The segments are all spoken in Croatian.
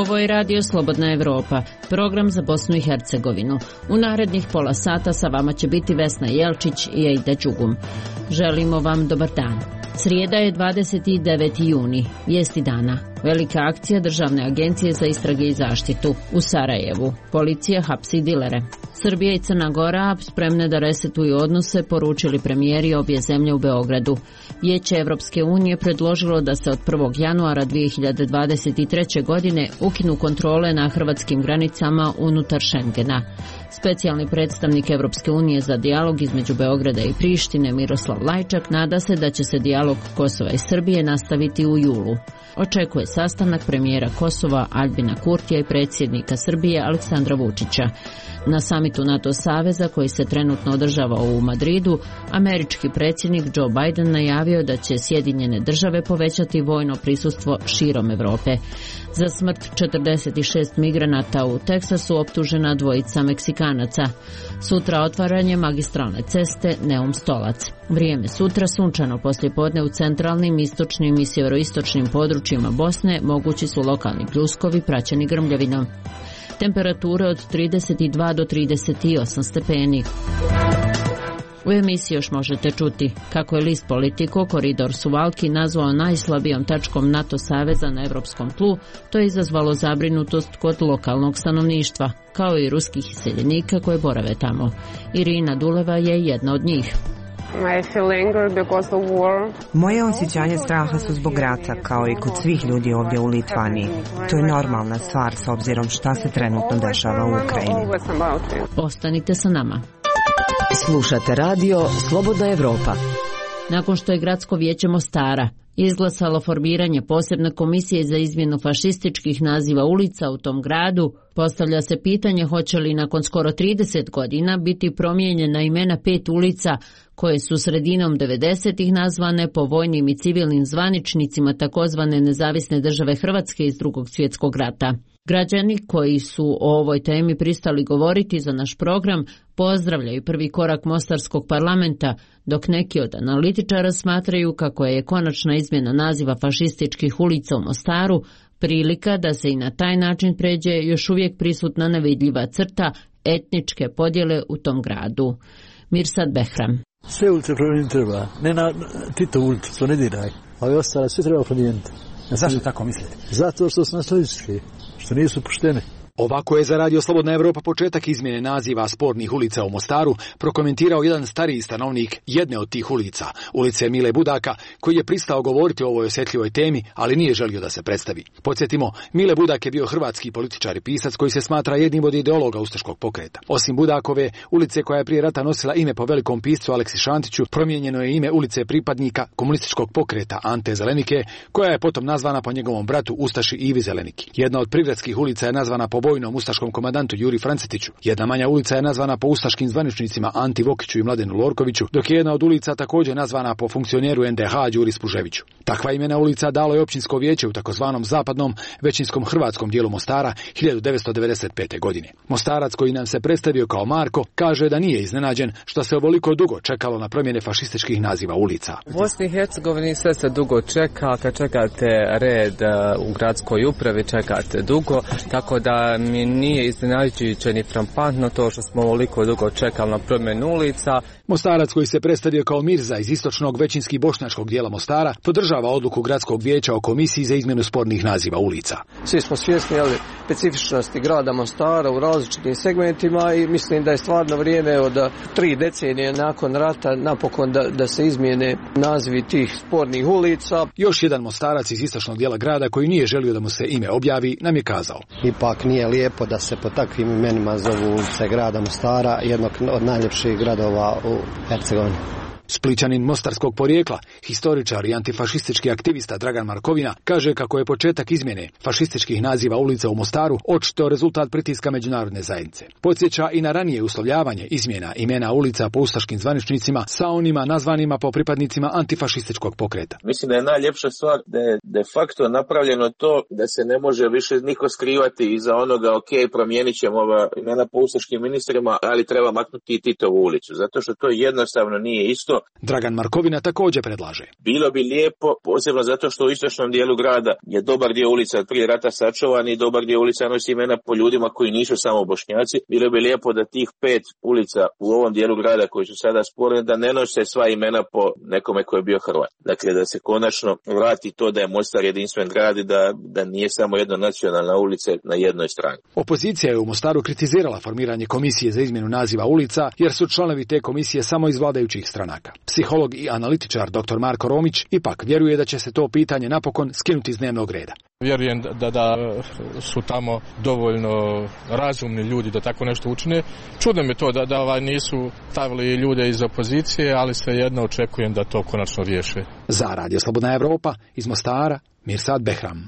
Ovo je Radio Slobodna Evropa, program za Bosnu i Hercegovinu. U narednih pola sata sa vama će biti Vesna Jelčić i Ejda Đugum. Želimo vam dobar dan. Srijeda je 29. juni, vijesti dana. Velika akcija Državne agencije za istrage i zaštitu u Sarajevu. Policija hapsi dilere. Srbija i Crna Gora spremne da resetuju odnose, poručili premijeri obje zemlje u Beogradu. Vijeće Evropske unije predložilo da se od 1. januara 2023. godine ukinu kontrole na hrvatskim granicama unutar Šengena. Specijalni predstavnik Evropske unije za dijalog između Beograda i Prištine Miroslav Lajčak nada se da će se dijalog Kosova i Srbije nastaviti u julu. Očekuje sastanak premijera Kosova Aljbina Kurtija i predsjednika Srbije Aleksandra Vučića. Na samitu NATO saveza koji se trenutno održava u Madridu, američki predsjednik Joe Biden najavio da će Sjedinjene države povećati vojno prisustvo širom Europe. Za smrt 46 migranata u Teksasu optužena dvojica Meksikanaca. Sutra otvaranje magistralne ceste Neum-Stolac. Vrijeme sutra sunčano poslijepodne u centralnim, istočnim i sjeveroistočnim područjima Bosne, mogući su lokalni pljuskovi praćeni grmljavinom. Temperature od 32 do 38 stepeni. U emisiji još možete čuti kako je list Politico koridor Suvalki nazvao najslabijom tačkom NATO saveza na europskom tlu. To je izazvalo zabrinutost kod lokalnog stanovništva, kao i ruskih iseljenika koje borave tamo. Irina Duleva je jedna od njih. Moje osjećanje straha su zbog rata, kao i kod svih ljudi ovdje u Litvaniji. To je normalna stvar s obzirom šta se trenutno dešava u Ukrajini. Ostanite sa nama. Slušate radio Slobodna Evropa. Nakon što je Gradsko vijeće Mostara izglasalo formiranje posebne komisije za izmjenu fašističkih naziva ulica u tom gradu, postavlja se pitanje hoće li nakon skoro 30 godina biti promijenjena imena 5 ulica koje su sredinom 90-ih nazvane po vojnim i civilnim zvaničnicima takozvane Nezavisne države Hrvatske iz Drugog svjetskog rata. Građani koji su o ovoj temi pristali govoriti za naš program pozdravljaju prvi korak Mostarskog parlamenta, dok neki od analitičara smatraju kako je konačna izmjena naziva fašističkih ulica u Mostaru prilika da se i na taj način pređe još uvijek prisutna nevidljiva crta etničke podjele u tom gradu. Mirsad Behram. Sve ulice promijeniti treba, ne na Tito ulicu, to ne diraj, ali ostale sve treba promijeniti. Zašto tako mislite? Zato što su nacionalistički, što nisu poštene. Ovako je za Radio Slobodna Evropa početak izmjene naziva spornih ulica u Mostaru prokomentirao jedan stariji stanovnik jedne od tih ulica, ulice Mile Budaka, koji je pristao govoriti o ovoj osjetljivoj temi, ali nije želio da se predstavi. Podsjetimo, Mile Budak je bio hrvatski političar i pisac koji se smatra jednim od ideologa ustaškog pokreta. Osim Budakove, ulice koja je prije rata nosila ime po velikom piscu Aleksi Šantiću, promijenjeno je ime ulice pripadnika komunističkog pokreta Ante Zelenike, koja je potom nazvana po njegovom bratu Ustaši Ivi Zeleniki. Jedna od prigradskih ulica je nazvana po vojnom ustaškom komandantu Juri Francetiću. Jedna manja ulica je nazvana po ustaškim zvaničnicima Anti Vokiću i Mladenu Lorkoviću, dok je jedna od ulica također nazvana po funkcioneru NDH Đuri Spuževiću. Takva imena ulica dalo je općinsko vijeće u takozvanom zapadnom većinskom hrvatskom dijelu Mostara 1995. godine. Mostarac koji nam se predstavio kao Marko kaže da nije iznenađen što se ovoliko dugo čekalo na promjene fašističkih naziva ulica. U Bosni i Hercegovini sve se dugo čeka, kad čekate red u gradskoj upravi čekate dugo, tako da mi nije iznenađujuće ni frappantno to što smo ovoliko dugo čekali na promjenu ulica. Mostarac koji se predstavio kao Mirza iz istočnog većinski bošnjačkog dijela Mostara podržava odluku gradskog vijeća o komisiji za izmjenu spornih naziva ulica. Svi smo svjesni specifičnosti grada Mostara u različitim segmentima i mislim da je stvarno vrijeme od 3 decenije nakon rata napokon da se izmijene nazivi tih spornih ulica. Još jedan Mostarac iz istočnog dijela grada koji nije želio da mu se ime objavi nam je kazao: ipak nije lijepo da se po takvim imenima zovu ulice grada Mostara, jednog od najljepših gradova u Hercegovini. Splićanin mostarskog porijekla, historičar i antifašistički aktivista Dragan Markovina kaže kako je početak izmjene fašističkih naziva ulica u Mostaru očito rezultat pritiska međunarodne zajednice. Podsjeća i na ranije uslovljavanje izmjena imena ulica po ustaškim zvaničnicima sa onima nazvanima po pripadnicima antifašističkog pokreta. Mislim da je najljepša stvar da je de facto napravljeno to da se ne može više niko skrivati iza onoga promijenit ćemo ova imena po ustaškim ministrima, ali treba maknuti i Titovu ulicu, zato što to jednostavno nije isto. konačno. Dragan Markovina također predlaže. Bilo bi lijepo, posebno zato što u istočnom dijelu grada je dobar dio ulica od prije rata sačuvan i dobar dio ulica nosi imena po ljudima koji nisu samo Bošnjaci. Bilo bi lijepo da tih 5 ulica u ovom dijelu grada koji su sada sporne, da ne nose sva imena po nekome koji je bio Hrvat. Dakle, da se konačno vrati to da je Mostar jedinstven grad i da nije samo jedna nacionalna ulica na jednoj strani. Opozicija je u Mostaru kritizirala formiranje komisije za izmjenu naziva ulica, jer su članovi te komisije samo iz vladajućih stranaka. Psiholog i analitičar dr. Marko Romić ipak vjeruje da će se to pitanje napokon skinuti s dnevnog reda. Vjerujem da su tamo dovoljno razumni ljudi da tako nešto učine. Čudno mi to da nisu stavili ljude iz opozicije, ali svejedno očekujem da to konačno riješe. Za Radio Slobodna Evropa iz Mostara, Mirsad Behram.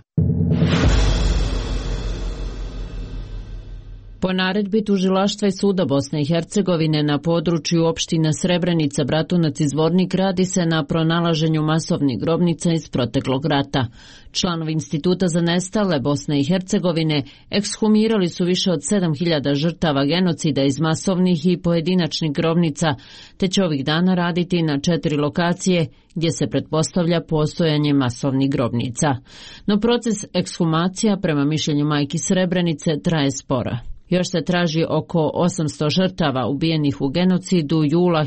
Po naredbi tužilaštva i suda Bosne i Hercegovine na području opština Srebrenica, Bratunac i Zvornik radi se na pronalaženju masovnih grobnica iz proteklog rata. Članovi Instituta za nestale Bosne i Hercegovine ekshumirali su više od 7000 žrtava genocida iz masovnih i pojedinačnih grobnica, te će ovih dana raditi na 4 lokacije gdje se pretpostavlja postojanje masovnih grobnica. No proces ekshumacija, prema mišljenju majki Srebrenice, traje sporo. Još se traži oko 800 žrtava ubijenih u genocidu jula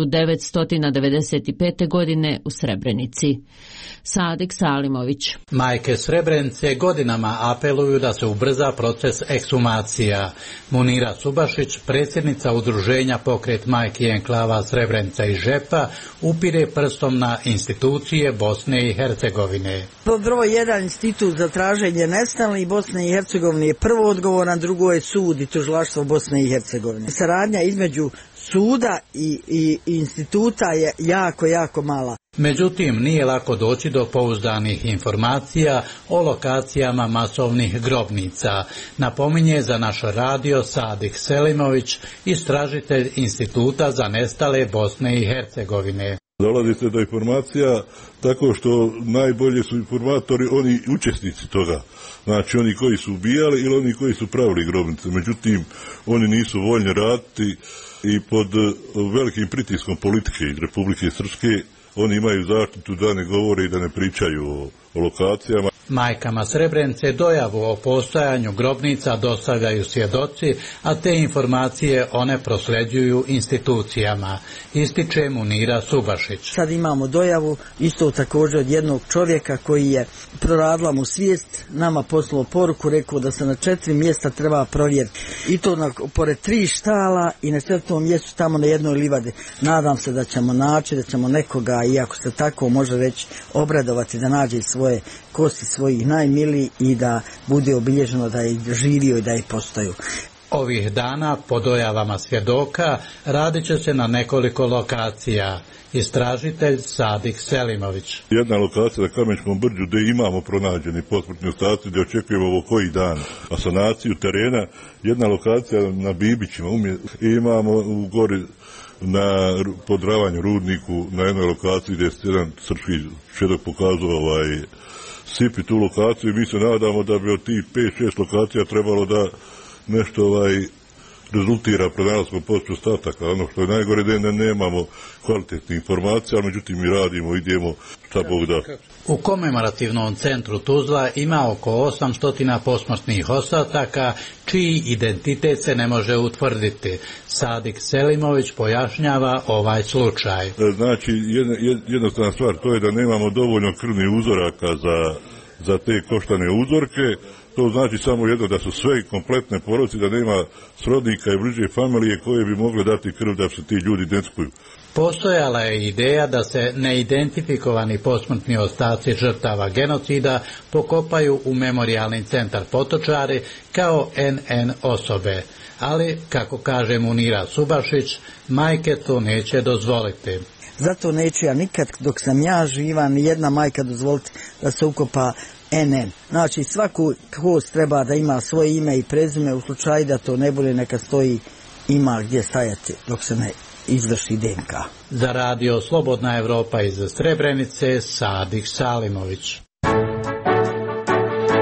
1995. godine u Srebrenici. Sadik Salimović. Majke Srebrenice godinama apeluju da se ubrza proces ekshumacija. Munira Subašić, predsjednica udruženja Pokret majki enklava Srebrenica i Žepa, upire prstom na institucije Bosne i Hercegovine. Broj 1 institut za traženje nestalih Bosne i Hercegovine je prvo odgovoran, drugo je sud i tužilaštvo Bosne i Hercegovine. Saradnja između suda i instituta je jako mala. Međutim, nije lako doći do pouzdanih informacija o lokacijama masovnih grobnica, napominje za naš radio Sadik Selimović, istražitelj Instituta za nestale Bosne i Hercegovine. Dolazite do informacija tako što najbolje su informatori oni učesnici toga. Znači oni koji su ubijali ili oni koji su pravili grobnice. Međutim, oni nisu voljni raditi i pod velikim pritiskom politike iz Republike Srpske oni imaju zaštitu da ne govore i da ne pričaju o lokacijama. Majkama Srebrenice dojavu o postojanju grobnica dostavljaju svjedoci, a te informacije one prosljeđuju institucijama, ističe Munira Subašić. Sad imamo dojavu isto također od jednog čovjeka koji je proradila mu svijest, nama poslao poruku, rekao da se na 4 mjesta treba provjeriti. I to pored 3 štala i na 4. mjestu tamo na jednoj livadi. Nadam se da ćemo naći, da ćemo nekoga, iako se tako može reći, obradovati da nađe svoje kosti svojih najmilijih i da bude obilježeno da je živio i da je postaju. Ovih dana, po dojavama svjedoka, radit će se na nekoliko lokacija. Istražitelj Sadik Selimović. Jedna lokacija na Kamenskom brđu gdje imamo pronađeni posmrtni ostaci, gdje očekujemo ovo koji dan a sanaciju terena. Jedna lokacija na Bibićima, imamo u gori na Podravanju, Rudniku, na jednoj lokaciji gdje je jedan srpski svjedok pokazao sipi tu lokaciju i mi se nadamo da bi od tih 5-6 lokacija trebalo da nešto rezultira pronalaskom posmrtnih ostataka. Ono što je najgore da nemamo kvalitetne informacije, ali međutim mi radimo, idemo šta Bog da. U komemorativnom centru Tuzla ima oko 800 posmrtnih ostataka čiji identitet se ne može utvrditi. Sadik Selimović pojašnjava ovaj slučaj. Znači, jednostavna stvar to je da nemamo dovoljno krvnih uzoraka za te koštane uzorke. To znači samo jedno, da su sve kompletne porodice, da nema srodnika i bliže familije koje bi mogle dati krv da se ti ljudi identifikuju. Postojala je ideja da se neidentifikovani posmrtni ostaci žrtava genocida pokopaju u memorijalni centar Potočari kao NN osobe, ali, kako kaže Munira Subašić, majke to neće dozvoliti. Zato neću ja nikad, dok sam ja živa, ni jedna majka dozvoliti da se ukopa NN. Znači svaku kost treba da ima svoje ime i prezime, u slučaju da to ne bude, neka stoji, ima gdje stajati dok se ne izvrši DNK. Za radio Slobodna Evropa iz Srebrenice, Sadik Salimović.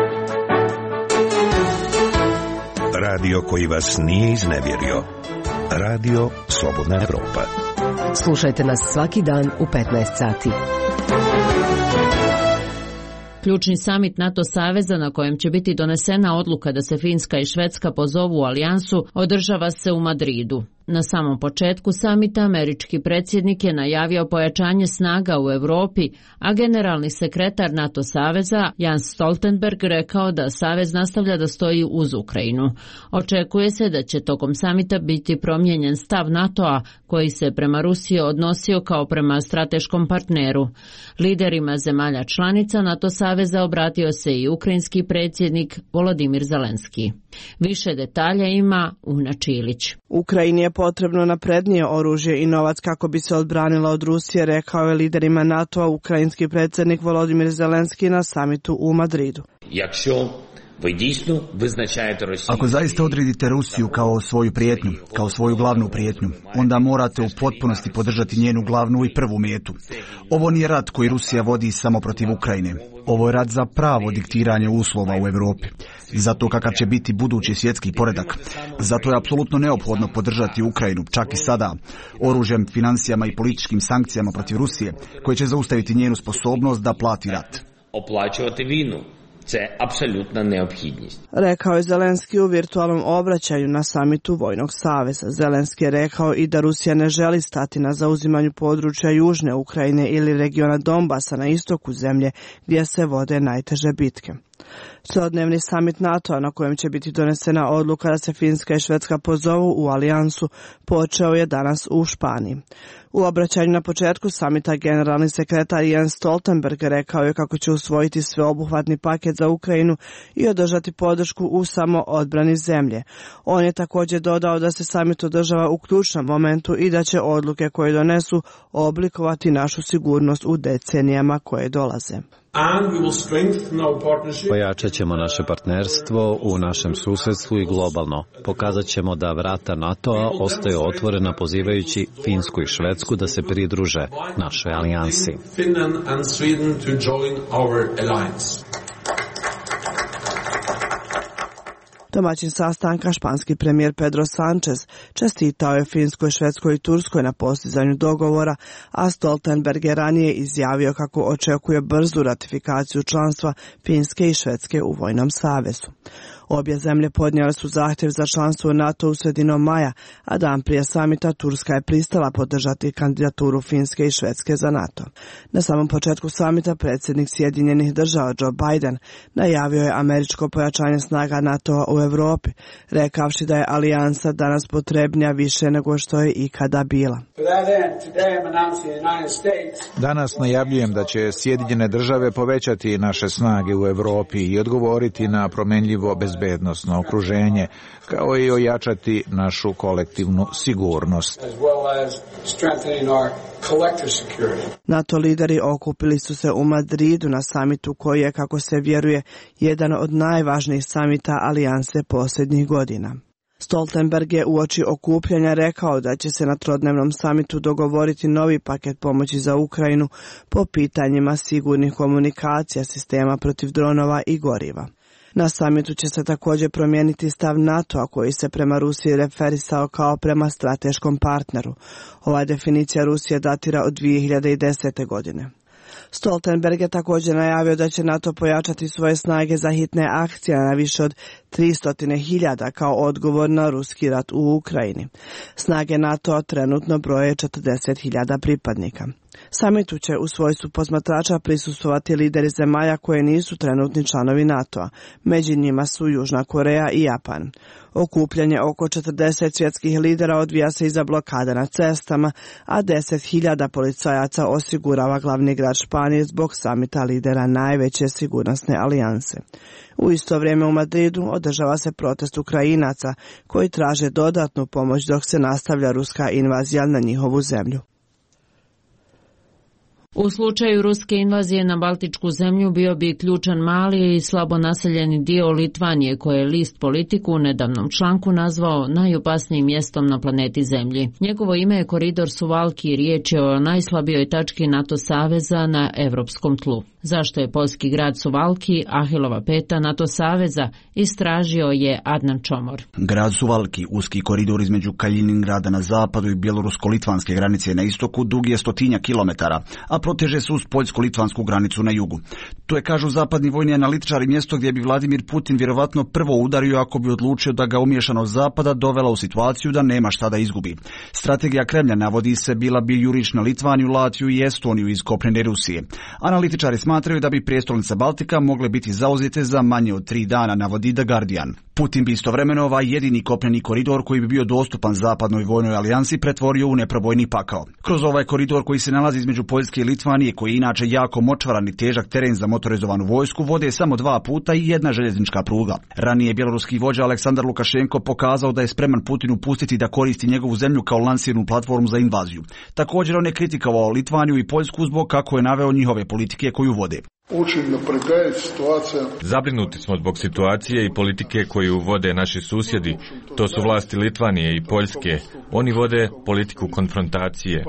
Radio koji vas nije iznevjerio. Radio Slobodna Evropa. Slušajte nas svaki dan u 15 sati. Ključni samit NATO saveza na kojem će biti donesena odluka da se Finska i Švedska pozovu u alijansu održava se u Madridu. Na samom početku samita američki predsjednik je najavio pojačanje snaga u Europi, a generalni sekretar NATO saveza Jens Stoltenberg rekao da savez nastavlja da stoji uz Ukrajinu. Očekuje se da će tokom samita biti promijenjen stav NATO-a koji se prema Rusiji odnosio kao prema strateškom partneru. Liderima zemalja članica NATO saveza obratio se i ukrajinski predsjednik Volodimir Zelenski. Više detalja ima Una Čilić. Ukrajini je potrebno naprednije oružje i novac kako bi se odbranila od Rusije, rekao je liderima NATO-a ukrajinski predsjednik Volodimir Zelenski na samitu u Madridu. Ako zaista odredite Rusiju kao svoju prijetnju, kao svoju glavnu prijetnju, onda morate u potpunosti podržati njenu glavnu i prvu metu. Ovo nije rat koji Rusija vodi samo protiv Ukrajine. Ovo je rat za pravo diktiranje uslova u Europi. Zato kakav će biti budući svjetski poredak. Zato je apsolutno neophodno podržati Ukrajinu, čak i sada, oružjem, financijama i političkim sankcijama protiv Rusije, koje će zaustaviti njenu sposobnost da plati rat. Це apsolutna neophodnost. Rekao je Zelenski u virtualnom obraćanju na samitu Vojnog saveza. Zelenski je rekao i da Rusija ne želi stati na zauzimanju područja Južne Ukrajine ili regiona Donbasa na istoku zemlje gdje se vode najteže bitke. Celodnevni samit NATO-a na kojem će biti donesena odluka da se Finska i Švedska pozovu u alijansu počeo je danas u Španiji. U obraćanju na početku samita generalni sekretar Jens Stoltenberg rekao je kako će usvojiti sveobuhvatni paket za Ukrajinu i održati podršku u samoodbrani zemlje. On je također dodao da se samit održava u ključnom momentu i da će odluke koje donesu oblikovati našu sigurnost u decenijama koje dolaze. Pojačat ćemo naše partnerstvo u našem susjedstvu i globalno. Pokazat ćemo da vrata NATO-a ostaju otvorena pozivajući Finsku i Švedsku da se pridruže našoj alijansi. Domaćin sastanka, španski premijer Pedro Sánchez, čestitao je Finskoj, Švedskoj i Turskoj na postizanju dogovora, a Stoltenberg je ranije izjavio kako očekuje brzu ratifikaciju članstva Finske i Švedske u Vojnom savezu. Obje zemlje podnijele su zahtjev za članstvo u NATO u sredinom maja, a dan prije samita Turska je pristala podržati kandidaturu Finske i Švedske za NATO. Na samom početku samita predsjednik Sjedinjenih država Joe Biden najavio je američko pojačanje snaga NATO-a u Europi, rekavši da je alijansa danas potrebnija više nego što je ikada bila. Danas najavljujem da će Sjedinjene države povećati naše snage u Europi i odgovoriti na promjenljivo bezbednosno okruženje, kao i ojačati našu kolektivnu sigurnost. NATO lideri okupili su se u Madridu na samitu koji je, kako se vjeruje, jedan od najvažnijih samita alijanse posljednjih godina. Stoltenberg je uoči okupljanja rekao da će se na trodnevnom samitu dogovoriti novi paket pomoći za Ukrajinu po pitanjima sigurnih komunikacija, sistema protiv dronova i goriva. Na samitu će se također promijeniti stav NATO-a koji se prema Rusiji referisao kao prema strateškom partneru. Ova definicija Rusije datira od 2010. godine. Stoltenberg je također najavio da će NATO pojačati svoje snage za hitne akcije na više od 300.000 kao odgovor na ruski rat u Ukrajini. Snage NATO trenutno broje 40.000 pripadnika. Samitu će u svojstvu posmatrača prisustvovati lideri zemalja koje nisu trenutni članovi NATO-a. Među njima su Južna Koreja i Japan. Okupljanje oko 40 svjetskih lidera odvija se iza blokada na cestama, a 10.000 policajaca osigurava glavni grad Španije zbog samita lidera najveće sigurnosne alijanse. U isto vrijeme u Madridu održava se protest Ukrajinaca koji traže dodatnu pomoć dok se nastavlja ruska invazija na njihovu zemlju. U slučaju ruske invazije na Baltičku zemlju bio bi ključan mali i slabo naseljeni dio Litvanije, koje je list Politiku u nedavnom članku nazvao najopasnijim mjestom na planeti Zemlji. Njegovo ime je koridor Suvalki i riječ je o najslabijoj tački NATO saveza na europskom tlu. Zašto je poljski grad Suvalki Ahilova peta NATO saveza, istražio je Adnan Čomor. Grad Suvalki, uski koridor između Kaliningrada na zapadu i bjelorusko-litvanske granice na istoku, dug je 100 kilometara, a proteže se uz poljsko-litvansku granicu na jugu. To je, kažu zapadni vojni analitičari, mjesto gdje bi Vladimir Putin vjerovatno prvo udario ako bi odlučio da ga umiješanost zapada dovela u situaciju da nema šta da izgubi. Strategija Kremlja, navodi se, bila bi juriš na Litvaniju, Latviju i Estoniju iz kopnene Rusije. Analitičari smatraju da bi prijestolnice Baltika mogle biti zauzete za manje od 3 dana, navodi The Guardian. Putin bi istovremeno ovaj jedini kopneni koridor koji bi bio dostupan zapadnoj vojnoj alijansi pretvorio u neprobojni pakao. Kroz ovaj koridor koji se nalazi između Poljske i Litvanije, koji je inače jako močvaran i težak teren za motorizovanu vojsku, vode samo 2 puta i jedna željeznička pruga. Ranije bjeloruski vođa Aleksandar Lukašenko pokazao da je spreman Putinu pustiti da koristi njegovu zemlju kao lansirnu platformu za invaziju. Također on je kritikovao Litvaniju i Poljsku zbog, kako je naveo, njihove politike koju vode. Zabrinuti smo zbog situacije i politike koju vode naši susjedi. To su vlasti Litvanije i Poljske. Oni vode politiku konfrontacije.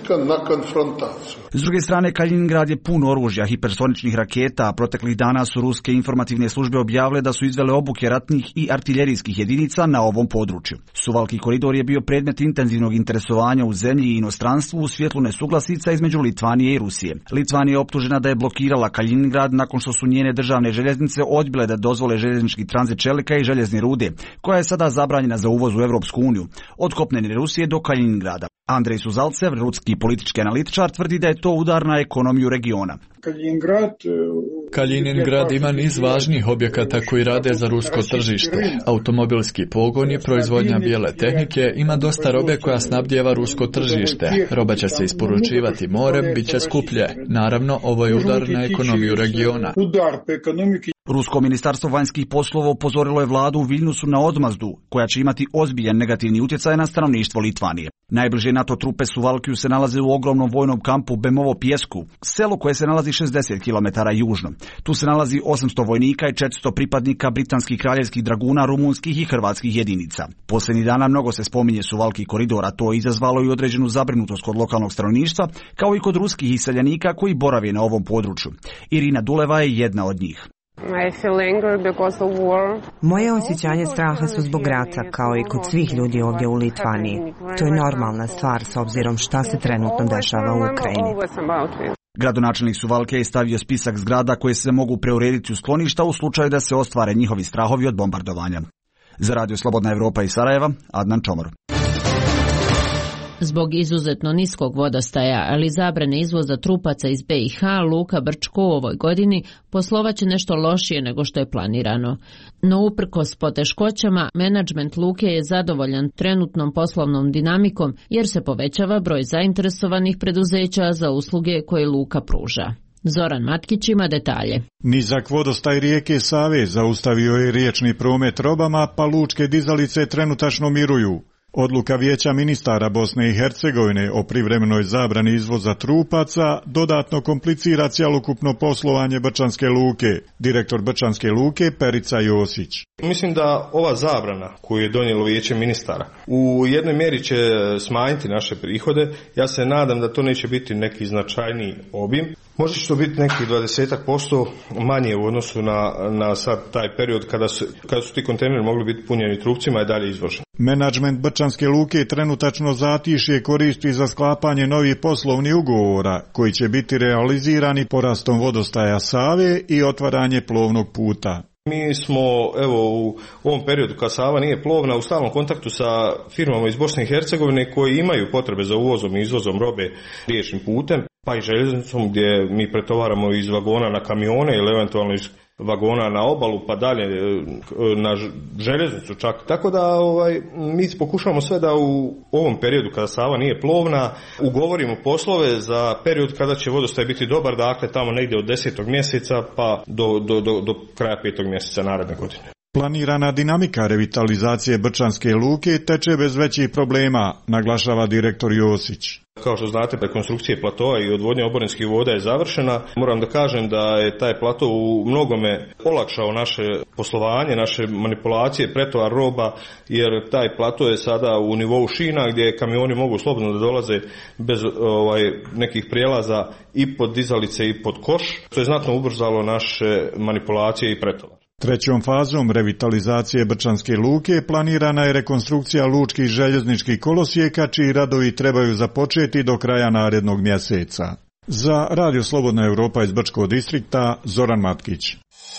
S druge strane, Kaliningrad je pun oružja, hipersoničnih raketa, a proteklih dana su ruske informativne službe objavile da su izvele obuke ratnih i artiljerijskih jedinica na ovom području. Suvalki koridor je bio predmet intenzivnog interesovanja u zemlji i inostranstvu u svjetlu nesuglasica između Litvanije i Rusije. Litvanija je optužena da je blokirala Kaliningrad nakon što su njene državne željeznice odbile da dozvole željeznički tranzit čelika i željezne rude, koja je sada zabranjena za uvoz u Europsku uniju, od kopnene Rusije do Kaliningrada. Andrej Suzalcev, ruski politički analitičar, tvrdi da je to udar na ekonomiju regiona. Kaliningrad ima niz važnih objekata koji rade za rusko tržište. Automobilski pogon i proizvodnja bijele tehnike, ima dosta robe koja snabdijeva rusko tržište. Roba će se isporučivati morem, bit će skuplje. Naravno, ovo je udar na ekonomiju regiona. Rusko ministarstvo vanjskih poslova upozorilo je vladu u Viljnusu na odmazdu, koja će imati ozbiljan negativni utjecaj na stanovništvo Litvanije. Najbliže NATO trupe Suvalkiju se nalaze u ogromnom vojnom kampu Bemovo Pjesku, selo koje se nalazi 60 km južno. Tu se nalazi 800 vojnika i 400 pripadnika britanskih kraljevskih draguna, rumunskih i hrvatskih jedinica. Posljednjih dana mnogo se spominje Suvalki koridor, a to je izazvalo i određenu zabrinutost kod lokalnog stanovništva, kao i kod ruskih iseljenika koji borave na ovom području. Irina Duleva je jedna od njih. Moje osjećanje straha su zbog rata, kao i kod svih ljudi ovdje u Litvaniji. To je normalna stvar s obzirom šta se trenutno dešava u Ukrajini. Gradonačelnik Suvalke je stavio spisak zgrada koje se mogu preurediti u skloništa u slučaju da se ostvare njihovi strahovi od bombardovanja. Za Radio Slobodna Evropa iz Sarajeva, Adnan Čomor. Zbog izuzetno niskog vodostaja, ali zabrane izvoza trupaca iz BiH, Luka Brčko u ovoj godini poslovaće nešto lošije nego što je planirano. No uprkos poteškoćama, menadžment Luke je zadovoljan trenutnom poslovnom dinamikom jer se povećava broj zainteresovanih preduzeća za usluge koje Luka pruža. Zoran Matkić ima detalje. Nizak vodostaj rijeke Save zaustavio je riječni promet robama, pa lučke dizalice trenutačno miruju. Odluka Vijeća ministara Bosne i Hercegovine o privremenoj zabrani izvoza trupaca dodatno komplicira cjelokupno poslovanje Brčanske luke. Direktor Brčanske luke Perica Josić. Mislim da ova zabrana koju je donijelo Vijeće ministara u jednoj mjeri će smanjiti naše prihode. Ja se nadam da to neće biti neki značajniji obim. Možda će to biti nekih 20% manje u odnosu na sad taj period kada su ti kontejneri mogli biti punjeni trupcima i dalje izvoženi. Menadžment Brčanske luke trenutačno zatišje koristi za sklapanje novih poslovnih ugovora koji će biti realizirani porastom vodostaja Save i otvaranje plovnog puta. Mi smo u ovom periodu kad Sava nije plovna u stalnom kontaktu sa firmama iz Bosne i Hercegovine koji imaju potrebe za uvozom i izvozom robe riječnim putem, pa i željeznicom gdje mi pretovaramo iz vagona na kamione ili eventualno iz vagona na obalu pa dalje na željeznicu čak. Tako da mi pokušavamo sve da u ovom periodu kada Sava nije plovna ugovorimo poslove za period kada će vodostaj biti dobar, dakle tamo negdje od 10. mjeseca pa do kraja 5. mjeseca naredne godine. Planirana dinamika revitalizacije Brčanske luke teče bez većih problema, naglašava direktor Josić. Kao što znate, rekonstrukcija platoa i odvodnja oborinskih voda je završena. Moram da kažem da je taj plato u mnogome olakšao naše poslovanje, naše manipulacije, pretovar roba, jer taj plato je sada u nivou šina gdje kamioni mogu slobodno da dolaze bez nekih prijelaza i pod dizalice i pod koš. To je znatno ubrzalo naše manipulacije i pretovar. Trećom fazom revitalizacije Brčanske luke planirana je rekonstrukcija lučkih željezničkih kolosijeka, čiji radovi trebaju započeti do kraja narednog mjeseca. Za Radio Slobodna Europa iz Brčkog distrikta, Zoran Matkić.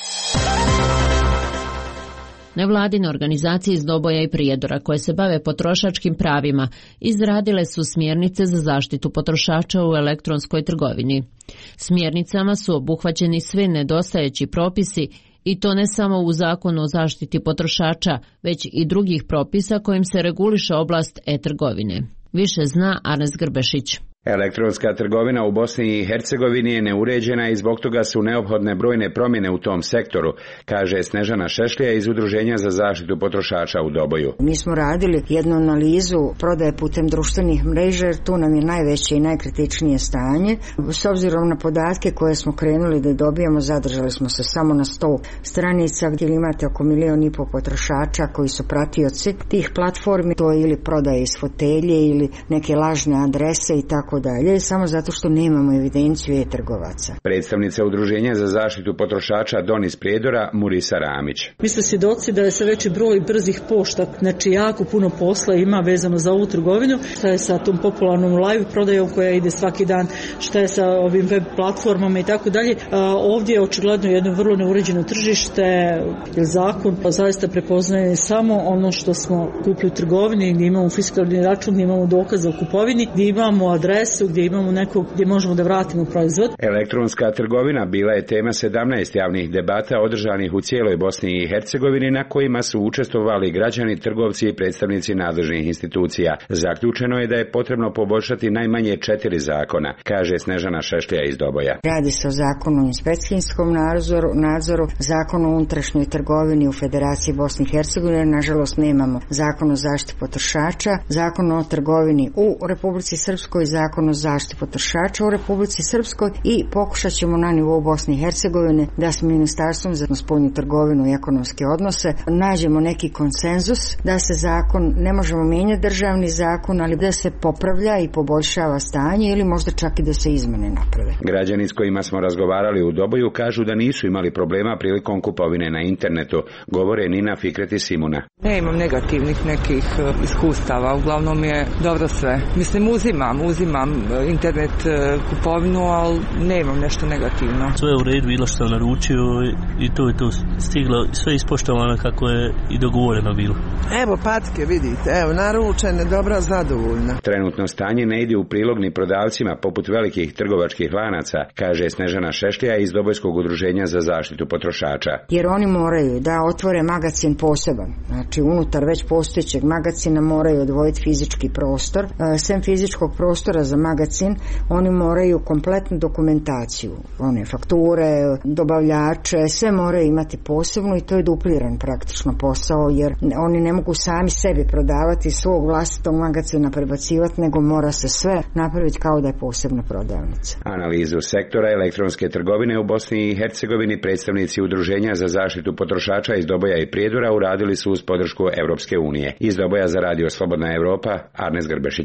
Nevladine organizacije iz Doboja i Prijedora koje se bave potrošačkim pravima izradile su smjernice za zaštitu potrošača u elektronskoj trgovini. Smjernicama su obuhvaćeni svi nedostajeći propisi i to ne samo u Zakonu o zaštiti potrošača, već i drugih propisa kojim se reguliše oblast e-trgovine. Više zna Arnes Grbešić. Elektronska trgovina u Bosni i Hercegovini je neuređena i zbog toga su neophodne brojne promjene u tom sektoru, kaže Snežana Šešlija iz Udruženja za zaštitu potrošača u Doboju. Mi smo radili jednu analizu prodaje putem društvenih mreža, jer tu nam je najveće i najkritičnije stanje. S obzirom na podatke koje smo krenuli da dobijamo, zadržali smo se samo na 100 stranica gdje imate oko 1,5 miliona potrošača koji su pratioci tih platformi, to je ili prodaje iz fotelje ili neke lažne adrese i tako dalje, samo zato što nemamo evidenciju e-trgovaca. Predstavnica Udruženja za zaštitu potrošača Donis Prijedora, Murisa Ramić. Mi smo svjedoci da je sve veći broj brzih pošta, znači jako puno posla ima vezano za ovu trgovinu. Šta je sa tom popularnom live prodajom koja ide svaki dan, šta je sa ovim web platformama i tako dalje. Ovdje je očigledno jedno vrlo neuređeno tržište, jer zakon zaista prepoznaje samo ono što smo kupili u trgovini, gdje imamo fiskalni račun, gdje imamo dokaz o kupovini, gdje imamo adresu, gdje imamo nekog gdje možemo da vratimo proizvod. Elektronska trgovina bila je tema 17 javnih debata održanih u cijeloj Bosni i Hercegovini, na kojima su učestvovali građani, trgovci i predstavnici nadležnih institucija. Zaključeno je da je potrebno poboljšati najmanje 4 zakona, kaže Snežana Šešlija iz Doboja. Radi se o zakonu o inspekcijskom nadzoru, zakonu o unutrašnjoj trgovini u Federaciji Bosne i Hercegovine. Nažalost nemamo zakon o zaštiti potrošača, zakon o trgovini u Republici Srpskoj, zakon o zaštiti potrošača u Republici Srpskoj i pokušat ćemo na nivou Bosne i Hercegovine da s Ministarstvom za spoljnu trgovinu i ekonomske odnose nađemo neki konsenzus da se zakon, ne možemo mijenjati državni zakon, ali da se popravlja i poboljšava stanje ili možda čak i da se izmene naprave. Građani s kojima smo razgovarali u Doboju kažu da nisu imali problema prilikom kupovine na internetu, govore Nina Fikret i Simuna. Ne imam negativnih nekih iskustava, uglavnom je dobro sve. Mislim, uzimam internet kupovinu, ali nemam nešto negativno. Sve je u redu, bilo što sam naručio i to je to stiglo, sve ispoštovano kako je i dogovoreno bilo. Evo patke, vidite, evo naručene, dobro, zadovoljna. Trenutno stanje ne ide u prilog ni prodavcima poput velikih trgovačkih lanaca, kaže Snežana Šešlija iz Dobojskog udruženja za zaštitu potrošača. Jer oni moraju da otvore magacin poseban, znači unutar već postojećeg magacina moraju odvojiti fizički prostor, sem fizičkog prostora za magacin, oni moraju kompletnu dokumentaciju, one fakture, dobavljače, sve moraju imati posebno i to je dupliran praktično posao, jer oni ne mogu sami sebi prodavati svog vlastitog magacina prebacivati, nego mora se sve napraviti kao da je posebna prodavnica. Analizu sektora elektronske trgovine u Bosni i Hercegovini predstavnici Udruženja za zaštitu potrošača iz Doboja i Prijedora uradili su uz podršku Europske unije. Iz Doboja za Radio Slobodna Europa, Arnes Grbešić.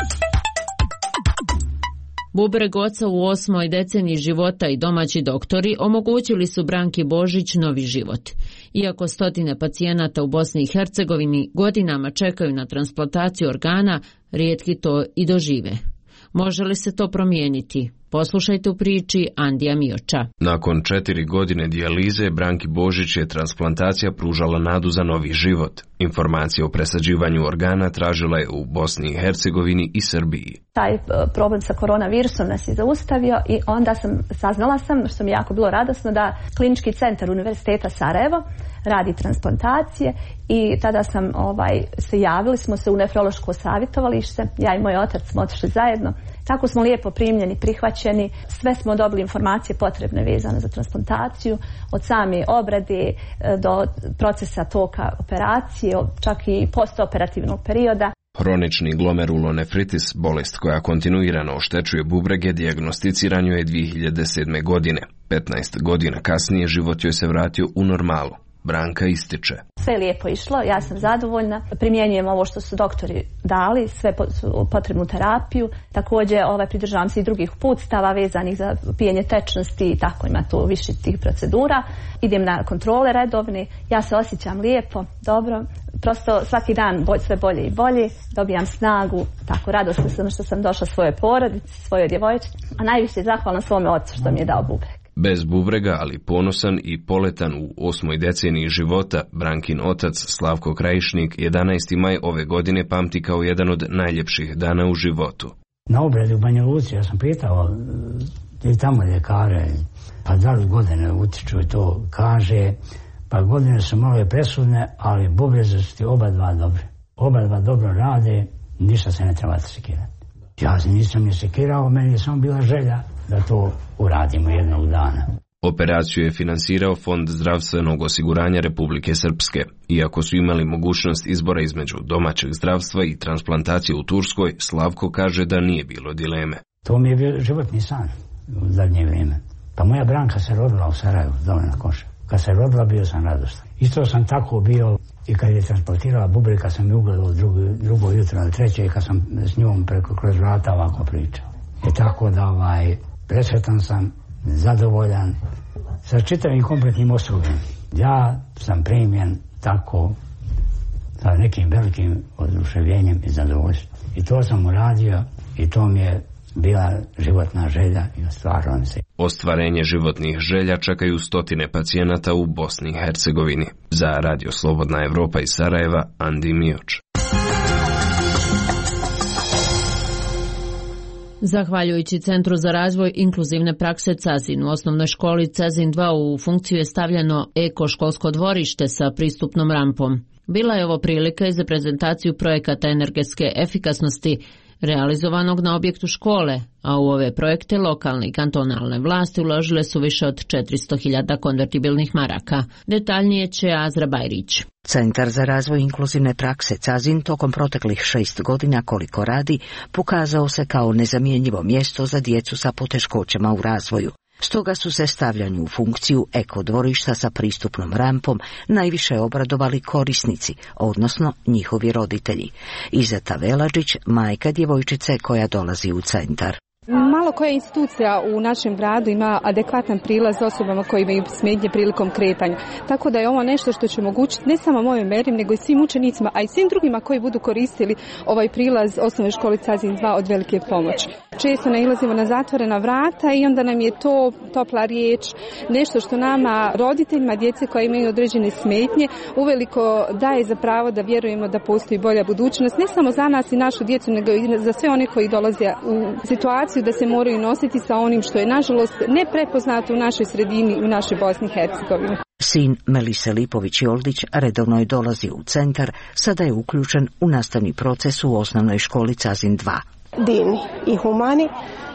Bubreg oca u 8. deceniji života i domaći doktori omogućili su Branki Božić novi život. Iako stotine pacijenata u Bosni i Hercegovini godinama čekaju na transplantaciju organa, rijetki to i dožive. Može li se to promijeniti? Poslušajte u priči Andija Mioča. Nakon 4 godine dijalize, Branki Božić je transplantacija pružala nadu za novi život. Informacije o presađivanju organa tražila je u Bosni i Hercegovini i Srbiji. Taj problem sa koronavirusom nas je zaustavio i onda saznala sam, što mi je jako bilo radosno, da Klinički centar Univerziteta Sarajevo radi transplantacije i tada sam javili smo se u nefrološko savjetovalište, ja i moj otac smo otišli zajedno. Tako smo lijepo primljeni, prihvaćeni obuhvaćeni. Sve smo dobili informacije potrebne vezane za transplantaciju, od same obrade do procesa toka operacije, čak i postoperativnog perioda. Hronični glomerulonefritis, bolest koja kontinuirano oštećuje bubrege, dijagnosticiran joj je 2007. godine. 15 godina kasnije život joj se vratio u normalu. Branka ističe. Sve je lijepo išlo, ja sam zadovoljna. Primjenjujem ovo što su doktori dali, sve potrebnu terapiju. Također pridržavam se i drugih uputstava vezanih za pijenje tečnosti i tako, ima tu više tih procedura. Idem na kontrole redovne, ja se osjećam lijepo, dobro. Prosto svaki dan sve bolje i bolje, dobijam snagu, tako radosna sam što sam došla svojoj porodici, svojoj djevojčici, a najviše zahvalna svome ocu što mi je dao bubreg. Bez bubrega, ali ponosan i poletan u 8. deceniji života, Brankin otac Slavko Krajišnik 11. maj ove godine pamti kao jedan od najljepših dana u životu. Na obredi u Banja Luci ja sam pitao i tamo ljekare, pa da li godine utiču i to kaže, pa godine su malo presudne, ali bubrezi su ti oba dva dobre. Oba dva dobro rade, ništa se ne treba sekirati. Ja se nisam ni sekirao, meni je samo bila želja da to uradimo jednog dana. Operaciju je finansirao Fond zdravstvenog osiguranja Republike Srpske. Iako su imali mogućnost izbora između domaćeg zdravstva i transplantacije u Turskoj, Slavko kaže da nije bilo dileme. To mi je bio životni san u zadnje vrijeme. Pa moja Branka se rodila u Sarajevu, dole na Koševu. Kad se rodila bio sam radostan. Isto sam tako bio i kad je transportirala bubreg, kad sam je ugledao drugo jutro na treće i kad sam s njom kroz vrata ovako pričao. I tako da presretan sam, zadovoljan sa čitavim kompletnim osobljem. Ja sam primjen tako sa nekim velikim oduševljenjem i zadovoljstvom. I to sam uradio i to mi je bila životna želja i ostvarila se. Ostvarenje životnih želja čekaju stotine pacijenata u Bosni i Hercegovini. Za Radio Slobodna Evropa iz Sarajeva, Andi Mioč. Zahvaljujući Centru za razvoj inkluzivne prakse Cazin, u osnovnoj školi Cazin 2 u funkciju je stavljeno eko-školsko dvorište sa pristupnom rampom. Bila je ovo prilika i za prezentaciju projekata energetske efikasnosti realizovanog na objektu škole, a u ove projekte lokalne i kantonalne vlasti uložile su više od 400.000 konvertibilnih maraka. Detaljnije će Azra Bajrić. Centar za razvoj inkluzivne prakse Cazin tokom proteklih 6 godina koliko radi pokazao se kao nezamjenjivo mjesto za djecu sa poteškoćama u razvoju. Stoga su se stavljanju u funkciju eko-dvorišta sa pristupnom rampom najviše obradovali korisnici, odnosno njihovi roditelji. Izeta Veladžić, majka djevojčice koja dolazi u centar. Malo koja institucija u našem gradu ima adekvatan prilaz osobama koji imaju smetnje prilikom kretanja. Tako da je ovo nešto što će omogućiti ne samo mojoj meri, nego i svim učenicima, a i svim drugima koji budu koristili ovaj prilaz osnovne škole Cazin 2 od velike pomoći. Često nailazimo na zatvorena vrata i onda nam je to topla riječ, nešto što nama, roditeljima djece koja imaju određene smetnje, uveliko daje za pravo da vjerujemo da postoji bolja budućnost, ne samo za nas i našu djecu, nego i za sve one koji dolaze u situaciju da se moraju nositi sa onim što je nažalost neprepoznato u našoj sredini i u našoj Bosni i Hercegovini. Sin Melise Lipović-Joldić redovno je dolazi u centar, sada je uključen u nastavni proces u osnovnoj školi Cazin 2. Divni i humani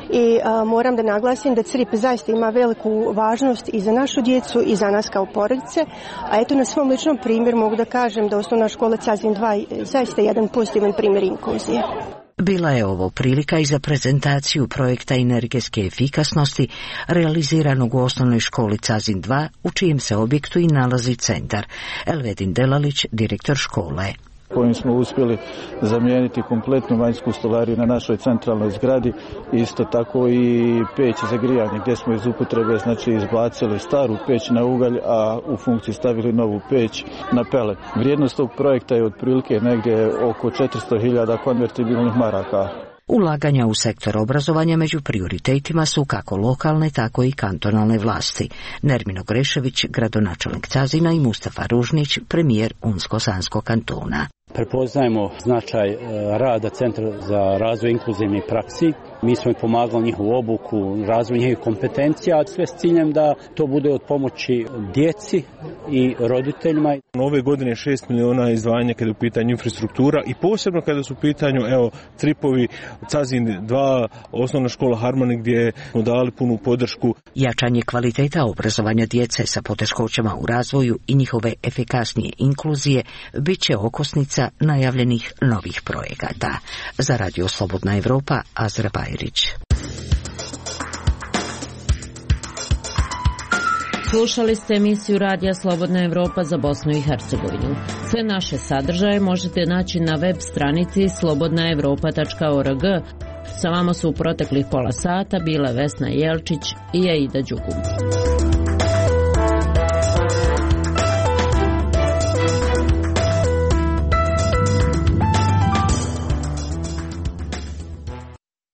i moram da naglasim da CRIP zaista ima veliku važnost i za našu djecu i za nas kao porodice, a eto na svom ličnom primjeru mogu da kažem da osnovna škola Cazin 2 je zaista jedan pozitivan primjer inkluzije. Bila je ovo prilika i za prezentaciju projekta energetske efikasnosti realiziranog u osnovnoj školi Cazin 2, u čijem se objektu i nalazi centar. Elvedin Delalić, direktor škole. Kojim smo uspjeli zamijeniti kompletnu vanjsku stolariju na našoj centralnoj zgradi, isto tako i peć za grijanje gdje smo iz upotrebe izbacili staru peć na ugalj, a u funkciju stavili novu peć na pelet. Vrijednost tog projekta je otprilike negdje oko 400.000 konvertibilnih maraka. Ulaganja u sektor obrazovanja među prioritetima su kako lokalne, tako i kantonalne vlasti. Nermino Grešević, gradonačelnik Cazina, i Mustafa Ružnić, premijer Unsko-Sanskog kantona. Prepoznajemo značaj rada Centra za razvoj inkluzivnih praksi Mi smo pomagali njihovu obuku, razvoj njihovih kompetencija, a sve s ciljem da to bude od pomoći djeci i roditeljima. Ove godine 6 miliona izdvajanja kada je u pitanju infrastruktura i posebno kada su u pitanju Tripovi, Cazin 2, osnovna škola Harmoni gdje smo dali punu podršku. Jačanje kvaliteta obrazovanja djece sa poteškoćama u razvoju i njihove efikasnije inkluzije bit će okosnica najavljenih novih projekata. Za Radio Slobodna Evropa, Azra Bajrić. Slušali ste emisiju Radija Slobodna Evropa za Bosnu i Hercegovinu. Sve naše sadržaje možete naći na web stranici slobodnaevropa.org. Sa vama su u proteklih pola sata bile Vesna Jelčić i Aida Đugum.